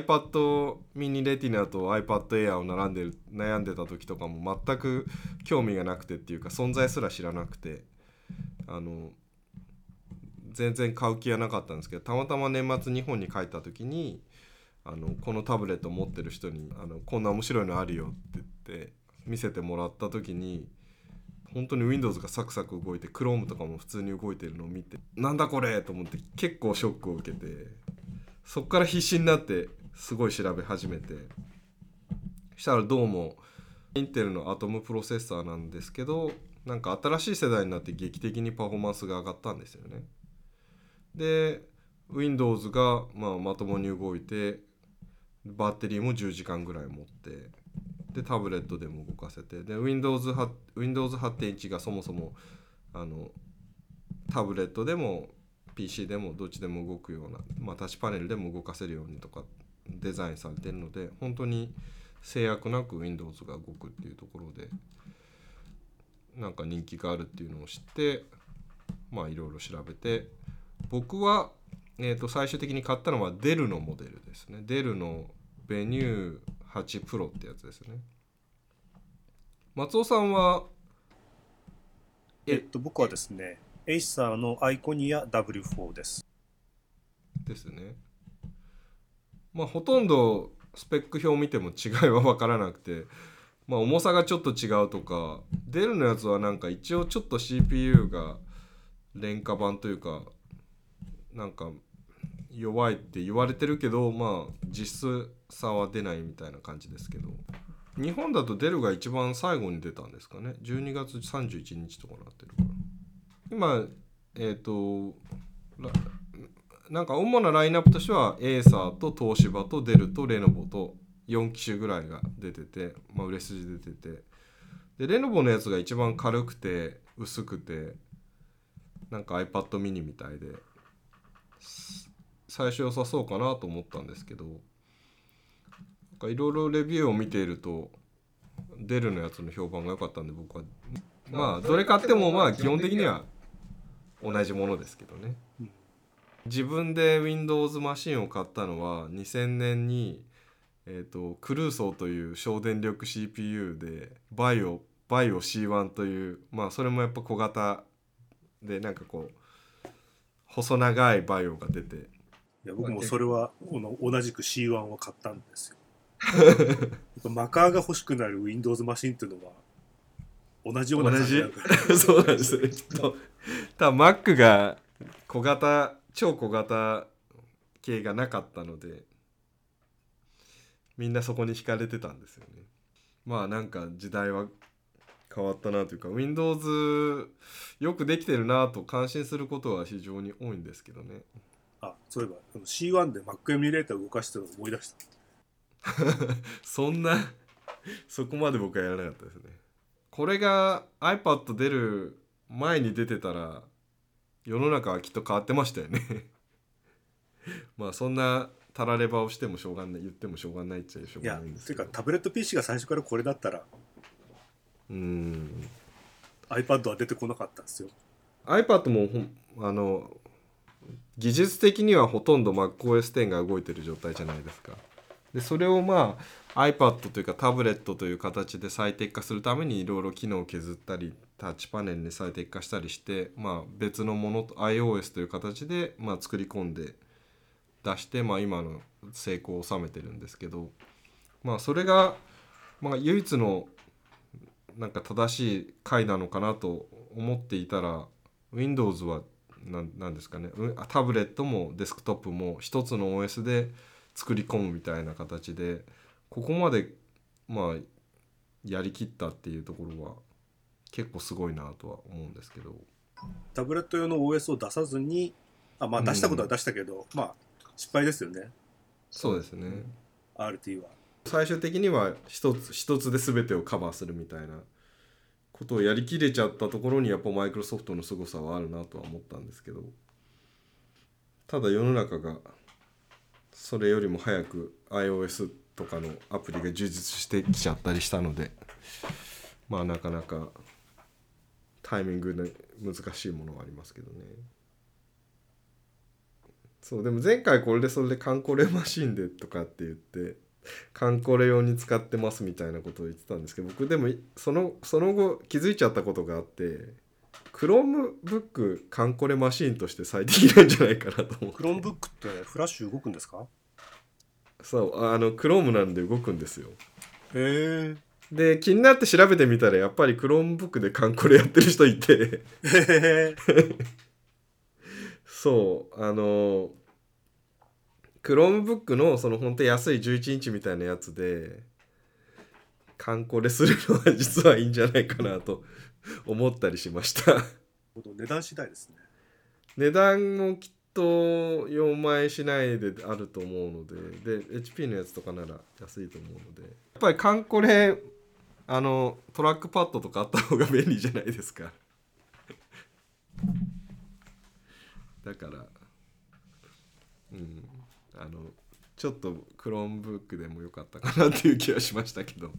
[SPEAKER 3] iPad mini Retina と iPad Air を並んでる悩んでた時とかも全く興味がなくてっていうか存在すら知らなくて、あの全然買う気はなかったんですけど、たまたま年末日本に帰った時にあのこのタブレット持ってる人にあのこんな面白いのあるよって言って見せてもらった時に本当に Windows がサクサク動いて Chrome とかも普通に動いてるのを見てなんだこれと思って結構ショックを受けて、そっから必死になってすごい調べ始めて、したらどうもインテルのアトムプロセッサーなんですけど、なんか新しい世代になって劇的にパフォーマンスが上がったんですよね。で Windows がまあまともに動いてバッテリーもじゅうじかんぐらい持って、でタブレットでも動かせて、で Windows は Windows はちてんいち がそもそもあのタブレットでも ピーシー でもどっちでも動くような、まあ、タッチパネルでも動かせるようにとかデザインされてるので、本当に制約なく Windows が動くっていうところでなんか人気があるっていうのを知って、まあいろいろ調べて、僕は、えーと最終的に買ったのはデルのモデルですね。デルのベニューはちプロってやつですね。松尾さんは
[SPEAKER 2] えっと僕はですねエイサーのアイコニア ダブリューフォー です。
[SPEAKER 3] ですね。まあほとんどスペック表を見ても違いは分からなくて、まあ重さがちょっと違うとか、デルのやつはなんか一応ちょっと シーピーユー が廉価版というかなんか弱いって言われてるけど、まあ実質差は出ないみたいな感じですけど、日本だとデルが一番最後に出たんですかね。じゅうにがつさんじゅういちにちとかなってるから、今えっとなんか主なラインナップとしてはエーサーと東芝とデルとレノボとよん機種ぐらいが出てて、まあ売れ筋出てて、でレノボのやつが一番軽くて薄くてなんか iPad mini みたいで最初良さそうかなと思ったんですけど、 いろいろレビューを見ているとデルのやつの評判が良かったんで、僕はまあどれ買ってもまあ基本的には同じものですけどね。自分で Windows マシンを買ったのはにせんねんに、えーと、クルーソーという省電力 シーピーユー でバイオバイオ シーワン という、まあそれもやっぱ小型でなんかこう細長いバイオが出て、い
[SPEAKER 2] や僕もそれは同じく シーワン を買ったんですよマカーが欲しくなる Windows マシンっていうのは同じような感じなん
[SPEAKER 3] 同じそうなんですねきっと。多分 Mac が小型超小型系がなかったのでみんなそこに惹かれてたんですよね。まあなんか時代は変わったなというか Windows よくできてるなと感心することは非常に多いんですけどね。
[SPEAKER 2] あ、そういえば シーワン で Mac エミュレーターを動かしてたのを思い出した
[SPEAKER 3] そんなそこまで僕はやらなかったですね。これが iPad 出る前に出てたら世の中はきっと変わってましたよねまあそんなたらればをしてもしょうがない、言ってもしょうがないっちゃしょうがないんですけど。
[SPEAKER 2] いや、てかタブレット ピーシー が最初からこれだったら
[SPEAKER 3] うーん
[SPEAKER 2] iPad は出てこなかったんですよ。
[SPEAKER 3] iPad もほんあの技術的にはほとんど マックオーエステン が動いてる状態じゃないですか。でそれをまあ iPad というかタブレットという形で最適化するためにいろいろ機能を削ったりタッチパネルに最適化したりして、まあ、別のものと iOS という形でまあ作り込んで出して、まあ、今の成功を収めてるんですけど、まあそれがまあ唯一のなんか正しい回なのかなと思っていたら Windows はなんなんですかね、タブレットもデスクトップも一つの オーエス で作り込むみたいな形でここまでまあやりきったっていうところは結構すごいなとは思うんですけど、
[SPEAKER 2] タブレット用の オーエス を出さずにあ、まあ、出したことは出したけど、うん、まあ失敗ですよね。
[SPEAKER 3] そうですね、うん、
[SPEAKER 2] アールティー は
[SPEAKER 3] 最終的には一つ一つで全てをカバーするみたいなことをやりきれちゃったところにやっぱマイクロソフトの凄さはあるなとは思ったんですけど、ただ世の中がそれよりも早く iOS とかのアプリが充実してきちゃったりしたので、まあなかなかタイミングで難しいものはありますけどね。そうでも前回これでそれでカンコレマシンでとかって言ってカンコレ用に使ってますみたいなことを言ってたんですけど、僕でもそのその後気づいちゃったことがあって、Chromebook カンコレマシンとして最適なんじゃないかなと思って。
[SPEAKER 2] Chromebook ってフラッシュ動くんですか？
[SPEAKER 3] そうあの Chrome なんで動くんですよ。
[SPEAKER 2] へえ。
[SPEAKER 3] で気になって調べてみたらやっぱり Chromebook でカンコレやってる人いてそうあの Chromebook のその本当安いじゅういちインチみたいなやつでカンコレするのは実はいいんじゃないかなと思ったりしました
[SPEAKER 2] 値段次第ですね。
[SPEAKER 3] 値段もきっとよんまんえんしないであると思うので、で エイチピー のやつとかなら安いと思うので、やっぱりカンコレあのトラックパッドとかあった方が便利じゃないですかだからうんあのちょっと Chromebook でもよかったかなっていう気はしましたけど、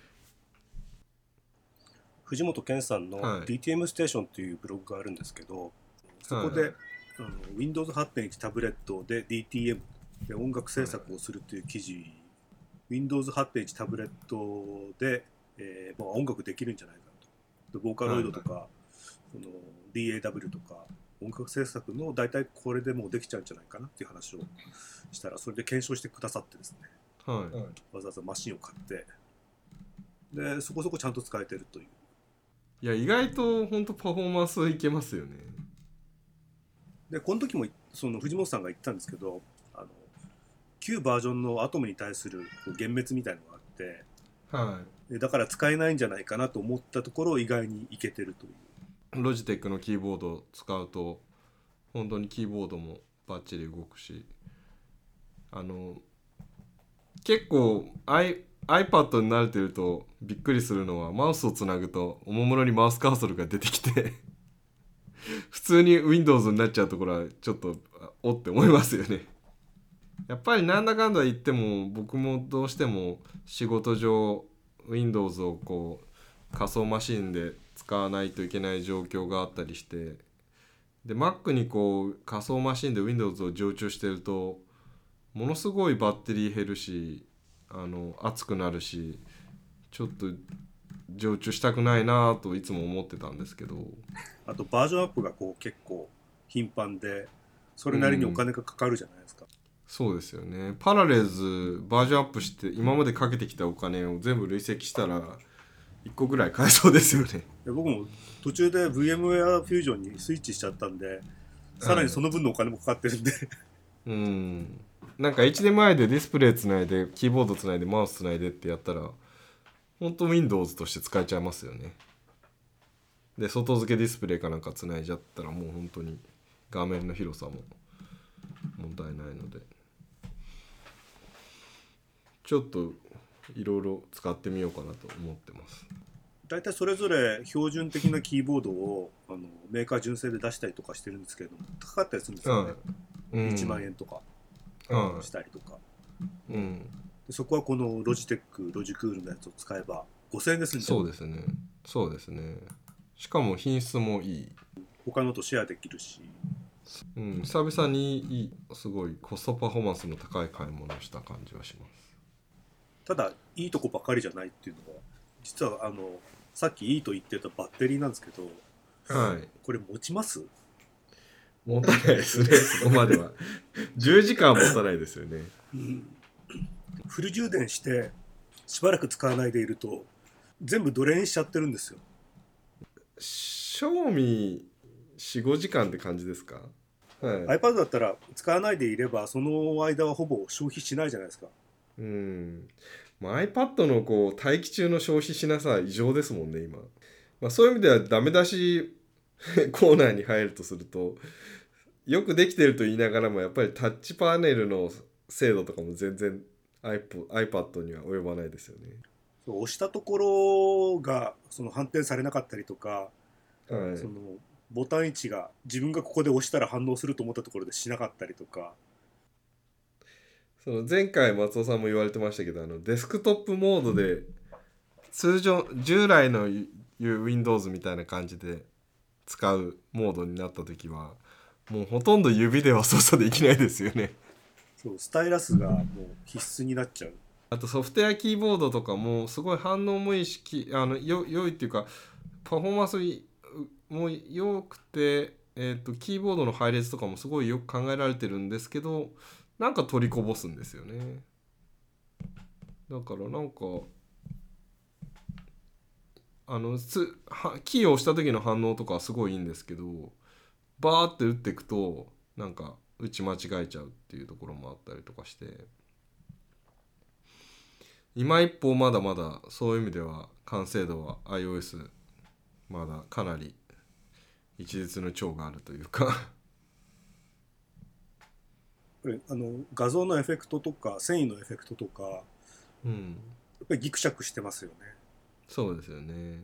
[SPEAKER 2] 藤本健さんの ディーティーエム ステーションというブログがあるんですけど、そこで、はい、あの ウィンドウズはちてんいち タブレットで ディーティーエム で音楽制作をするという記事、はい、ウィンドウズはちてんいち タブレットで、えーまあ、音楽できるんじゃないかと。ボーカロイドとか、はい、その ディーエーダブリュー とか音楽制作の大体これでもうできちゃうんじゃないかなっていう話をしたら、それで検証してくださってですね、はい、わざわざマシンを買ってでそこそこちゃんと使えてるという。
[SPEAKER 3] いや意外と本当パフォーマンスいけますよね。
[SPEAKER 2] でこの時もその藤本さんが言ったんですけど、あの旧バージョンのアトムに対する幻滅みたいなのがあって、はい、だから使えないんじゃないかなと思ったところ意外にいけてるという。
[SPEAKER 3] ロジテックのキーボードを使うと本当にキーボードもバッチリ動くし、あの結構 I iPad に慣れてるとびっくりするのはマウスをつなぐとおもむろにマウスカーソルが出てきて普通に Windows になっちゃうところはちょっとおって思いますよね。 やっぱりなんだかんだ言っても僕もどうしても仕事上 Windows をこう仮想マシンで使わないといけない状況があったりして、で Mac にこう仮想マシンで Windows を常駐してるとものすごいバッテリー減るし、あの熱くなるし、ちょっと常駐したくないなといつも思ってたんですけど、
[SPEAKER 2] あとバージョンアップがこう結構頻繁でそれなりにお金がかかるじゃないですか、うん、
[SPEAKER 3] そうですよね。パラレルズバージョンアップして今までかけてきたお金を全部累積したらいっこぐらい買えそうですよね。
[SPEAKER 2] で僕も途中で VMware Fusion にスイッチしちゃったんで、さらにその分のお金もかかってるんで、はい、
[SPEAKER 3] うんなんか エイチディーエムアイ でディスプレイつないでキーボードつないでマウスつないでってやったら本当 Windows として使えちゃいますよね。で外付けディスプレイかなんかつないじゃったらもう本当に画面の広さも問題ないので、ちょっといろいろ使ってみようかなと思ってます。
[SPEAKER 2] だいたいそれぞれ標準的なキーボードをあのメーカー純正で出したりとかしてるんですけれども、高かったりするんですよね、うん、いちまんえんとかしたりとか、うん、でそこはこのロジテックロジクールのやつを使えばごせんえんですんで、
[SPEAKER 3] そうですねそうですね。しかも品質もいい、
[SPEAKER 2] 他のとシェアできるし、
[SPEAKER 3] うん、久々にいいすごいコストパフォーマンスの高い買い物をした感じはします。
[SPEAKER 2] ただいいとこばかりじゃないっていうのは実はあのさっきいいと言ってたバッテリーなんですけど、はい、これ持ちます？
[SPEAKER 3] 持たないですねそこまではじゅうじかん持たないですよね、うん、
[SPEAKER 2] フル充電してしばらく使わないでいると全部ドレインしちゃってるんですよ。
[SPEAKER 3] 賞味 よん,ご 時間って感じですか？
[SPEAKER 2] はい、iPad だったら使わないでいればその間はほぼ消費しないじゃないですか。
[SPEAKER 3] うん、まあ、iPad のこう待機中の消費しなさ異常ですもんね今、まあ、そういう意味ではダメ出しコーナーに入るとするとよくできてると言いながらもやっぱりタッチパネルの精度とかも全然 iPad には及ばないですよね。
[SPEAKER 2] そう押したところがその反転されなかったりとか、はい、そのボタン位置が自分がここで押したら反応すると思ったところでしなかったりとか、
[SPEAKER 3] その前回松尾さんも言われてましたけど、あのデスクトップモードで通常従来の Windows みたいな感じで使うモードになった時はもうほとんど指では操作できないですよね。
[SPEAKER 2] そうスタイラスがもう必須になっちゃう。
[SPEAKER 3] あとソフトウェアキーボードとかもすごい反応もいいし、あのよ良いっていうかパフォーマンスも良くて、えーと、キーボードの配列とかもすごいよく考えられてるんですけど、なんか取りこぼすんですよね。だからなんかあのつキーを押した時の反応とかはすごいいいんですけど、バーって打っていくとなんか打ち間違えちゃうっていうところもあったりとかして、今一歩まだまだそういう意味では完成度は iOS まだかなり一律の長があるというか
[SPEAKER 2] これあの画像のエフェクトとか繊維のエフェクトとか、うん、やっぱりギクシャクしてますよね。
[SPEAKER 3] そうですよね。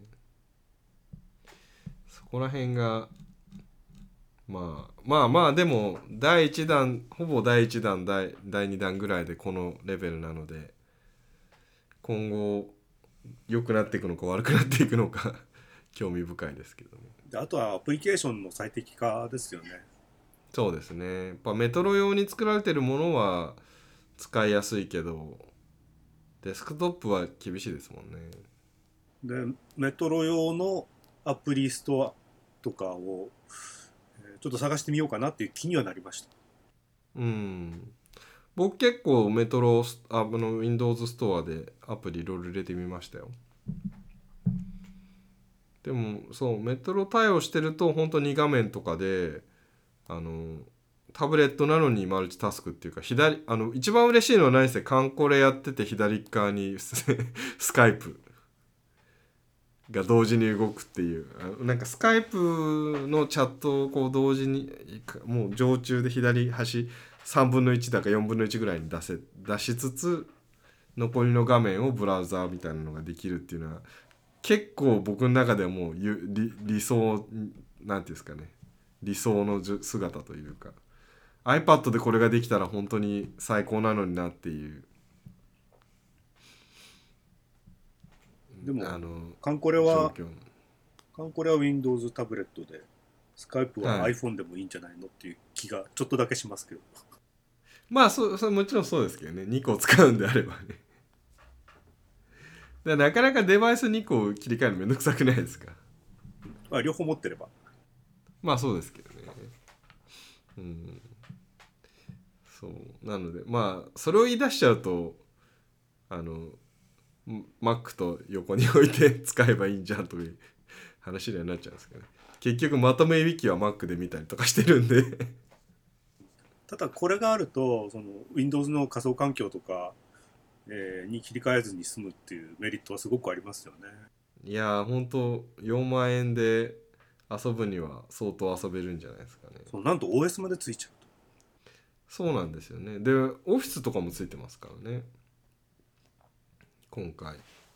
[SPEAKER 3] そこら辺がまあまあまあでもだいいちだんほぼだいいちだんだいにだんぐらいでこのレベルなので、今後良くなっていくのか悪くなっていくのか興味深いですけどね。
[SPEAKER 2] であとはアプリケーションの最適化ですよね。
[SPEAKER 3] そうですね。やっぱメトロ用に作られてるものは使いやすいけどデスクトップは厳しいですもんね。
[SPEAKER 2] でメトロ用のアプリストアとかをちょっと探してみようかなっていう気にはなりました。
[SPEAKER 3] うん、僕結構メトロあの Windows ストアでアプリいろいろ入れてみましたよ。でもそうメトロ対応してると本当に画面とかであのタブレットなのにマルチタスクっていうか、左あの一番嬉しいのは何せカンコレやってて左側にスカイプが同時に動くっていう、なんかスカイプのチャットをこう同時にもう常駐で左端さんぶんのいちだかよんぶんのいちぐらいに出せ出しつつ残りの画面をブラウザーみたいなのができるっていうのは結構僕の中ではもう 理, 理想なんていうんですかね、理想の姿というか iPad でこれができたら本当に最高なのになっていう。
[SPEAKER 2] でも
[SPEAKER 3] あの
[SPEAKER 2] カンコレは
[SPEAKER 3] 状況
[SPEAKER 2] カンコレは Windows タブレットで、スカイプは
[SPEAKER 3] はい
[SPEAKER 2] iPhone でもいいんじゃないのっていう気がちょっとだけしますけど。
[SPEAKER 3] まあそそもちろんそうですけどね、にこ使うんであればね。だからなかなかデバイスにこ切り替えるのめんどくさくないですか。
[SPEAKER 2] まあ両方持ってれば。
[SPEAKER 3] まあそうですけどね。うん。そうなのでまあそれを言い出しちゃうとあの Mac と横に置いて使えばいいんじゃんという話にはなっちゃうんですけどね。結局まとめウィキは Mac で見たりとかしてるんで
[SPEAKER 2] ただこれがあるとその Windows の仮想環境とか、えーに切り替えずに済むっていうメリットはすごくありますよね。
[SPEAKER 3] いやーほんとよんまん円で遊ぶには相当遊べるんじゃないですかね。
[SPEAKER 2] そうなんと オーエス までついちゃうと。
[SPEAKER 3] そうなんですよね。でオフィスとかもついてますからね今回。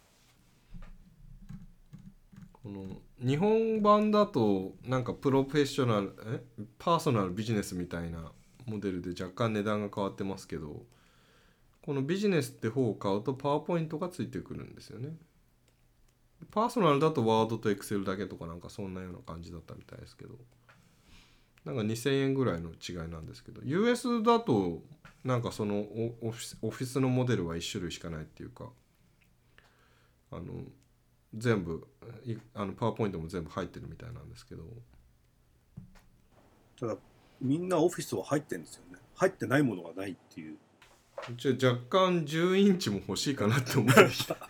[SPEAKER 3] この日本版だとなんかプロフェッショナルえパーソナルビジネスみたいなモデルで若干値段が変わってますけど、このビジネスって方を買うとパワーポイントがついてくるんですよね。パーソナルだとワードとエクセルだけとかなんかそんなような感じだったみたいですけど、なんかにせんえんぐらいの違いなんですけど、 ユーエス だとなんかそのオフィス、オフィスのモデルはいち種類しかないっていうか、あの全部あのパワーポイントも全部入ってるみたいなんですけど、
[SPEAKER 2] ただみんなオフィスは入ってるんですよね。入ってないものがないっていう。
[SPEAKER 3] じゃあ若干じゅうインチも欲しいかなって思ってきたや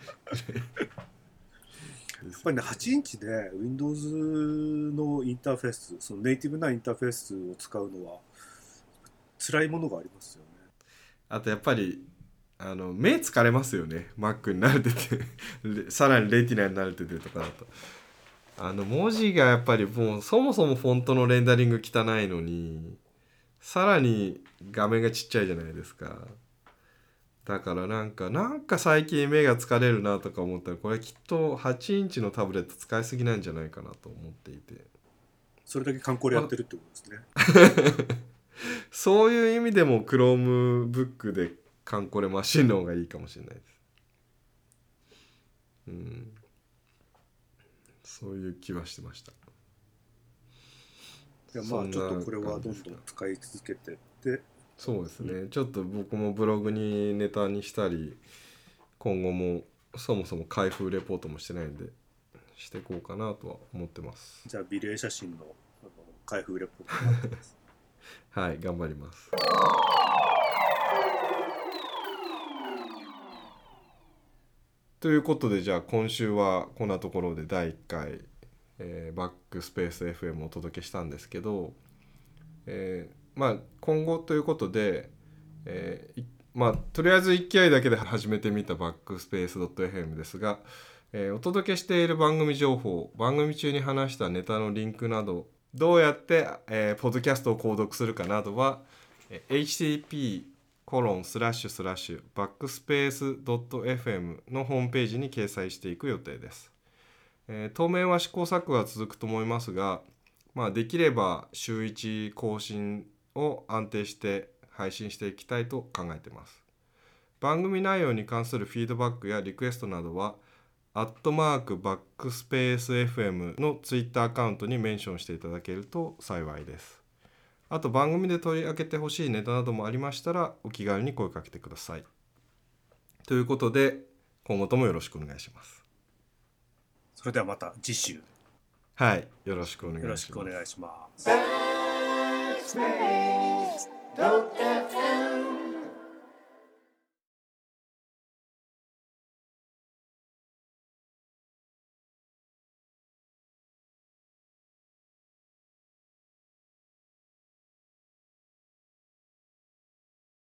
[SPEAKER 2] っぱりねはちインチで Windows のインターフェース、そのネイティブなインターフェースを使うのは辛いものがありますよね。
[SPEAKER 3] あとやっぱりあの目疲れますよね Mac に慣れててさらにレティナに慣れててとかだと、あの文字がやっぱりもうそもそもフォントのレンダリング汚いのにさらに画面がちっちゃいじゃないですか。だからなんかなんか最近目が疲れるなとか思ったら、これきっとはちインチのタブレット使いすぎなんじゃないかなと思っていて、
[SPEAKER 2] それだけ観光でやってるってことですね。
[SPEAKER 3] そういう意味でも Chromebook でカンコレマシンの方がいいかもしれないです。うん、そういう気はしてました。
[SPEAKER 2] いやまあちょっとこれはどんどん使い続けてって
[SPEAKER 3] そうですね、うん、ちょっと僕もブログにネタにしたり、今後もそもそも開封レポートもしてないんでしていこうかなとは思ってます。
[SPEAKER 2] じゃあ美麗写真のあの開封レポートになってます
[SPEAKER 3] はい頑張ります。ということでじゃあ今週はこんなところでだいいっかい、えー、バックスペース エフエム をお届けしたんですけど、えーまあ、今後ということで、えーまあ、とりあえず勢いだけで始めてみたバックスペース ドットエフエム ですが、えー、お届けしている番組情報、番組中に話したネタのリンクなど、どうやって、えー、ポッドキャストを購読するかなどは、えー、エイチティーピーコロンスラッシュスラッシュバックスペース ドットエフエム のホームページに掲載していく予定です。えー、当面は試行錯誤が続くと思いますが、まあ、できれば週いち更新を安定して配信していきたいと考えています。番組内容に関するフィードバックやリクエストなどはアットマークバックスペース エフエム のツイッターアカウントにメンションしていただけると幸いです。あと番組で取り上げてほしいネタなどもありましたらお気軽に声かけてください。ということで今後ともよろしくお願いします。
[SPEAKER 2] それではまた次週
[SPEAKER 3] はいよろしくお願いします。
[SPEAKER 2] よろしくお願いします。
[SPEAKER 1] Backspace, don't